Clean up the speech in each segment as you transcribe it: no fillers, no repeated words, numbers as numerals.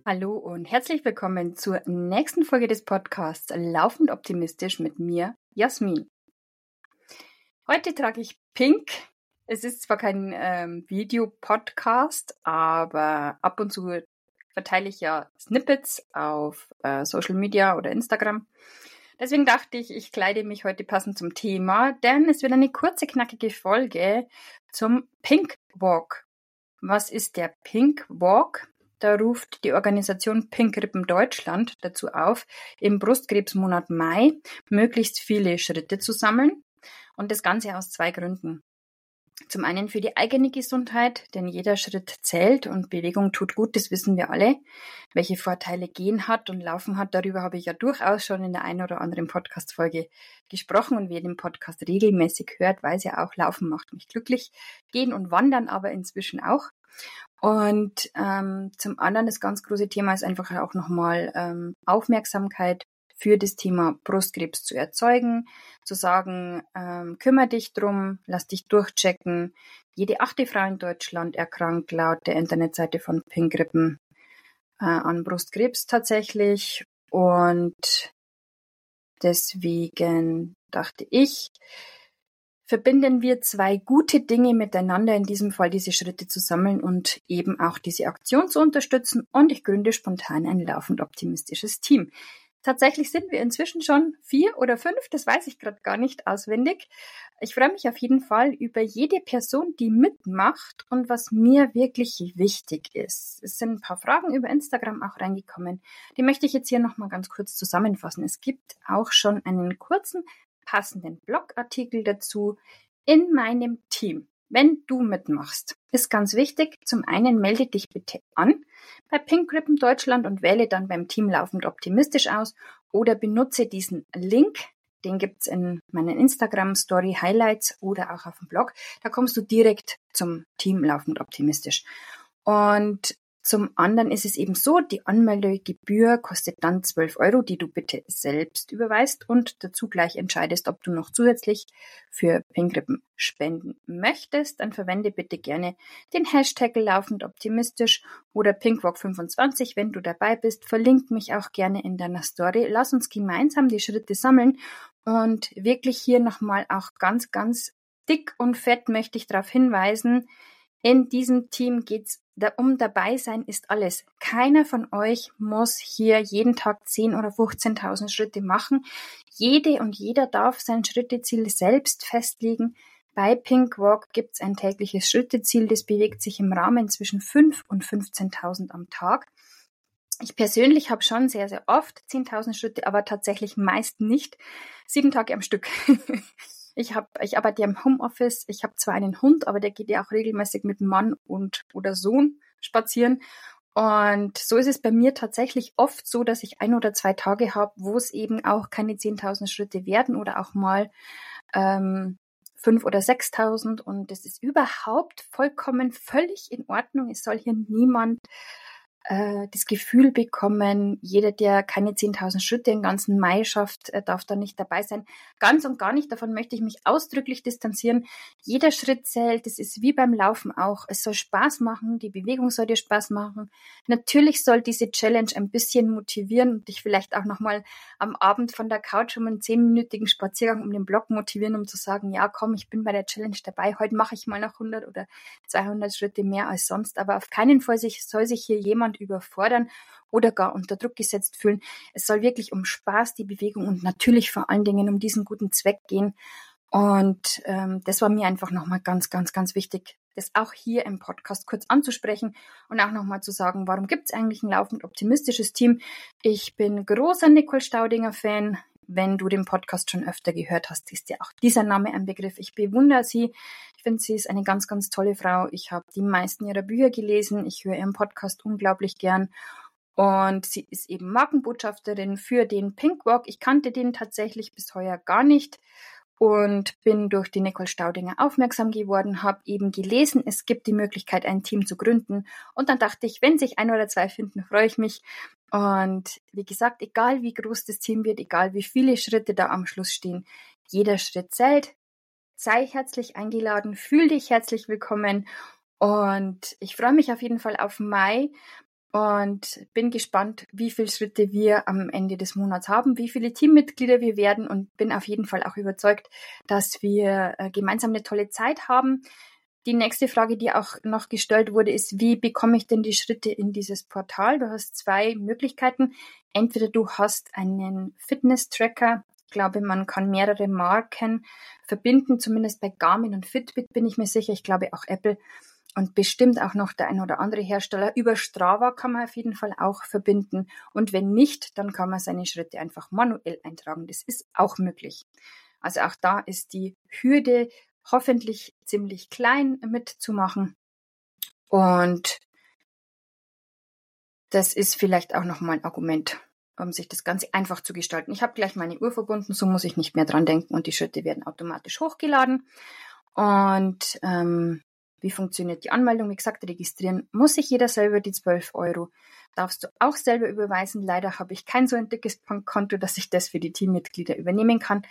Hallo und herzlich willkommen zur nächsten Folge des Podcasts Laufend Optimistisch mit mir, Jasmin. Heute trage ich Pink. Es ist zwar kein Videopodcast, aber ab und zu verteile ich ja Snippets auf Social Media oder Instagram. Deswegen dachte ich, ich kleide mich heute passend zum Thema, denn es wird eine kurze, knackige Folge zum Pink Walk. Was ist der Pink Walk? Da ruft die Organisation Pink Ribbon Deutschland dazu auf, im Brustkrebsmonat Mai möglichst viele Schritte zu sammeln. Und das Ganze aus 2 Gründen. Zum einen für die eigene Gesundheit, denn jeder Schritt zählt und Bewegung tut gut, das wissen wir alle. Welche Vorteile Gehen hat und Laufen hat, darüber habe ich ja durchaus schon in der einen oder anderen Podcast-Folge gesprochen. Und wer den Podcast regelmäßig hört, weiß ja auch, Laufen macht mich glücklich. Gehen und Wandern aber inzwischen auch. Und zum anderen das ganz große Thema ist einfach auch nochmal Aufmerksamkeit für das Thema Brustkrebs zu erzeugen, zu sagen, kümmere dich drum, lass dich durchchecken. Jede 8. Frau in Deutschland erkrankt laut der Internetseite von Pink Ribbon an Brustkrebs tatsächlich. Und deswegen dachte ich, verbinden wir 2 gute Dinge miteinander, in diesem Fall diese Schritte zu sammeln und eben auch diese Aktion zu unterstützen. Und ich gründe spontan ein laufend optimistisches Team. Tatsächlich sind wir inzwischen schon 4 oder 5, das weiß ich gerade gar nicht auswendig. Ich freue mich auf jeden Fall über jede Person, die mitmacht und was mir wirklich wichtig ist. Es sind ein paar Fragen über Instagram auch reingekommen. Die möchte ich jetzt hier nochmal ganz kurz zusammenfassen. Es gibt auch schon einen kurzen, passenden Blogartikel dazu in meinem Team. Wenn du mitmachst, ist ganz wichtig, zum einen melde dich bitte an bei Pink Ribbon Deutschland und wähle dann beim Team laufend optimistisch aus oder benutze diesen Link, den gibt's in meinen Instagram Story Highlights oder auch auf dem Blog. Da kommst du direkt zum Team laufend optimistisch. Und zum anderen ist es eben so, die Anmeldegebühr kostet dann 12 €, die du bitte selbst überweist und dazu gleich entscheidest, ob du noch zusätzlich für Pink Ribbon spenden möchtest. Dann verwende bitte gerne den Hashtag laufend optimistisch oder pinkwalk25, wenn du dabei bist. Verlink mich auch gerne in deiner Story. Lass uns gemeinsam die Schritte sammeln und wirklich hier nochmal auch ganz, ganz dick und fett möchte ich darauf hinweisen, in diesem Team geht's um dabei sein ist alles. Keiner von euch muss hier jeden Tag 10.000 oder 15.000 Schritte machen. Jede und jeder darf sein Schritteziel selbst festlegen. Bei Pink Walk gibt's ein tägliches Schritteziel, das bewegt sich im Rahmen zwischen 5.000 und 15.000 am Tag. Ich persönlich habe schon sehr, sehr oft 10.000 Schritte, aber tatsächlich meist nicht 7 Tage am Stück. Ich arbeite ja im Homeoffice. Ich habe zwar einen Hund, aber der geht ja auch regelmäßig mit Mann oder Sohn spazieren. Und so ist es bei mir tatsächlich oft so, dass ich 1 oder 2 Tage habe, wo es eben auch keine 10.000 Schritte werden oder auch mal 5.000 oder 6.000. Und das ist überhaupt vollkommen völlig in Ordnung. Es soll hier niemand das Gefühl bekommen, jeder, der keine 10.000 Schritte im ganzen Mai schafft, darf da nicht dabei sein. Ganz und gar nicht, davon möchte ich mich ausdrücklich distanzieren. Jeder Schritt zählt, das ist wie beim Laufen auch. Es soll Spaß machen, die Bewegung soll dir Spaß machen. Natürlich soll diese Challenge ein bisschen motivieren und dich vielleicht auch nochmal am Abend von der Couch um einen 10-minütigen Spaziergang um den Block motivieren, um zu sagen, ja komm, ich bin bei der Challenge dabei, heute mache ich mal noch 100 oder 200 Schritte mehr als sonst, aber auf keinen Fall soll sich hier jemand überfordern oder gar unter Druck gesetzt fühlen. Es soll wirklich um Spaß, die Bewegung und natürlich vor allen Dingen um diesen guten Zweck gehen. Und das war mir einfach nochmal ganz, ganz, ganz wichtig, das auch hier im Podcast kurz anzusprechen und auch nochmal zu sagen, warum gibt es eigentlich ein laufend optimistisches Team? Ich bin großer Nicole Staudinger Fan. Wenn du den Podcast schon öfter gehört hast, ist dir auch dieser Name ein Begriff. Ich bewundere sie. Ich finde, sie ist eine ganz, ganz tolle Frau. Ich habe die meisten ihrer Bücher gelesen. Ich höre ihren Podcast unglaublich gern. Und sie ist eben Markenbotschafterin für den Pink Walk. Ich kannte den tatsächlich bis heuer gar nicht und bin durch die Nicole Staudinger aufmerksam geworden, habe eben gelesen, es gibt die Möglichkeit, ein Team zu gründen. Und dann dachte ich, wenn sich 1 oder 2 finden, freue ich mich. Und wie gesagt, egal wie groß das Team wird, egal wie viele Schritte da am Schluss stehen, jeder Schritt zählt. Sei herzlich eingeladen, fühl dich herzlich willkommen und ich freue mich auf jeden Fall auf Mai. und bin gespannt, wie viele Schritte wir am Ende des Monats haben, wie viele Teammitglieder wir werden und bin auf jeden Fall auch überzeugt, dass wir gemeinsam eine tolle Zeit haben. Die nächste Frage, die auch noch gestellt wurde, ist, wie bekomme ich denn die Schritte in dieses Portal? Du hast 2 Möglichkeiten. Entweder du hast einen Fitness-Tracker. Ich glaube, man kann mehrere Marken verbinden, zumindest bei Garmin und Fitbit bin ich mir sicher. Ich glaube auch Apple und bestimmt auch noch der ein oder andere Hersteller. Über Strava kann man auf jeden Fall auch verbinden. Und wenn nicht, dann kann man seine Schritte einfach manuell eintragen. Das ist auch möglich. Also auch da ist die Hürde hoffentlich ziemlich klein mitzumachen. Und das ist vielleicht auch nochmal ein Argument, um sich das Ganze einfach zu gestalten. Ich habe gleich meine Uhr verbunden, so muss ich nicht mehr dran denken und die Schritte werden automatisch hochgeladen. Und wie funktioniert die Anmeldung? Wie gesagt, registrieren muss sich jeder selber, die 12 €. Darfst du auch selber überweisen. Leider habe ich kein so ein dickes Bankkonto, dass ich das für die Teammitglieder übernehmen kann.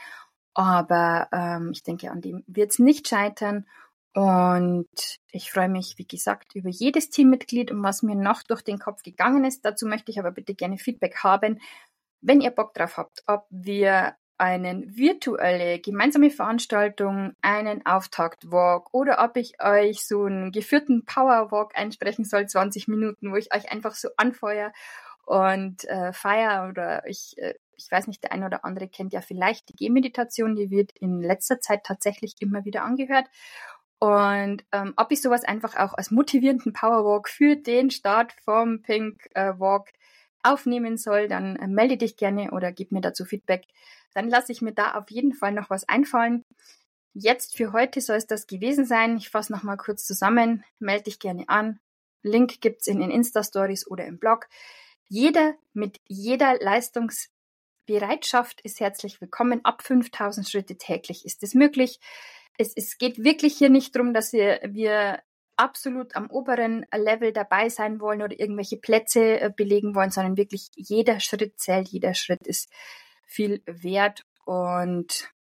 Aber ich denke, an dem wird es nicht scheitern. Und ich freue mich, wie gesagt, über jedes Teammitglied und was mir noch durch den Kopf gegangen ist. Dazu möchte ich aber bitte gerne Feedback haben, wenn ihr Bock drauf habt, ob wir eine virtuelle gemeinsame Veranstaltung, einen Auftaktwalk oder ob ich euch so einen geführten Powerwalk einsprechen soll, 20 Minuten, wo ich euch einfach so anfeuere und feiere oder ich weiß nicht, der eine oder andere kennt ja vielleicht die Gehmeditation, die wird in letzter Zeit tatsächlich immer wieder angehört. Und ob ich sowas einfach auch als motivierenden Powerwalk für den Start vom Pink Walk aufnehmen soll, dann melde dich gerne oder gib mir dazu Feedback. Dann lasse ich mir da auf jeden Fall noch was einfallen. Jetzt für heute soll es das gewesen sein. Ich fasse nochmal kurz zusammen. Melde dich gerne an. Link gibt's in den Insta-Stories oder im Blog. Jeder mit jeder Leistungsbereitschaft ist herzlich willkommen. Ab 5000 Schritte täglich ist es möglich. Es geht wirklich hier nicht darum, dass wir absolut am oberen Level dabei sein wollen oder irgendwelche Plätze belegen wollen, sondern wirklich jeder Schritt zählt, jeder Schritt ist viel wert und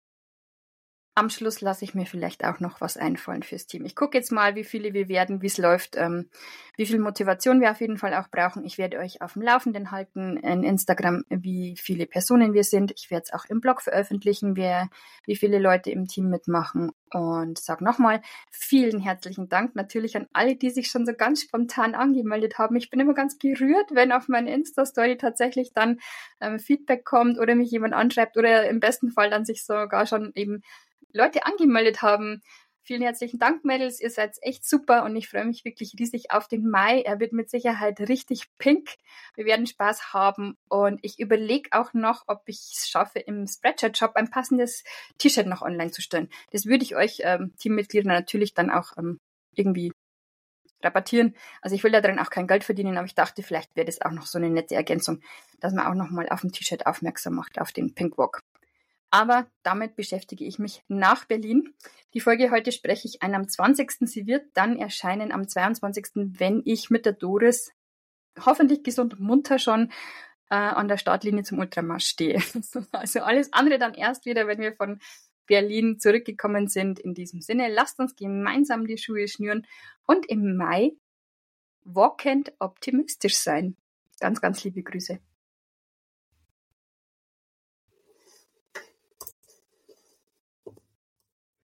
am Schluss lasse ich mir vielleicht auch noch was einfallen fürs Team. Ich gucke jetzt mal, wie viele wir werden, wie es läuft, wie viel Motivation wir auf jeden Fall auch brauchen. Ich werde euch auf dem Laufenden halten in Instagram, wie viele Personen wir sind. Ich werde es auch im Blog veröffentlichen, wie viele Leute im Team mitmachen. Und sage nochmal, vielen herzlichen Dank natürlich an alle, die sich schon so ganz spontan angemeldet haben. Ich bin immer ganz gerührt, wenn auf meine Insta-Story tatsächlich dann Feedback kommt oder mich jemand anschreibt oder im besten Fall dann sich sogar schon eben Leute angemeldet haben. Vielen herzlichen Dank, Mädels. Ihr seid echt super und ich freue mich wirklich riesig auf den Mai. Er wird mit Sicherheit richtig pink. Wir werden Spaß haben und ich überlege auch noch, ob ich es schaffe, im Spreadshirt-Shop ein passendes T-Shirt noch online zu stellen. Das würde ich euch Teammitgliedern natürlich dann auch irgendwie rabattieren. Also ich will da drin auch kein Geld verdienen, aber ich dachte, vielleicht wäre das auch noch so eine nette Ergänzung, dass man auch nochmal auf dem T-Shirt aufmerksam macht, auf den Pink Walk. Aber damit beschäftige ich mich nach Berlin. Die Folge heute spreche ich ein am 20. Sie wird dann erscheinen am 22., wenn ich mit der Doris hoffentlich gesund und munter schon an der Startlinie zum Ultramarsch stehe. Also alles andere dann erst wieder, wenn wir von Berlin zurückgekommen sind. In diesem Sinne, lasst uns gemeinsam die Schuhe schnüren und im Mai walkend optimistisch sein. Ganz, ganz liebe Grüße.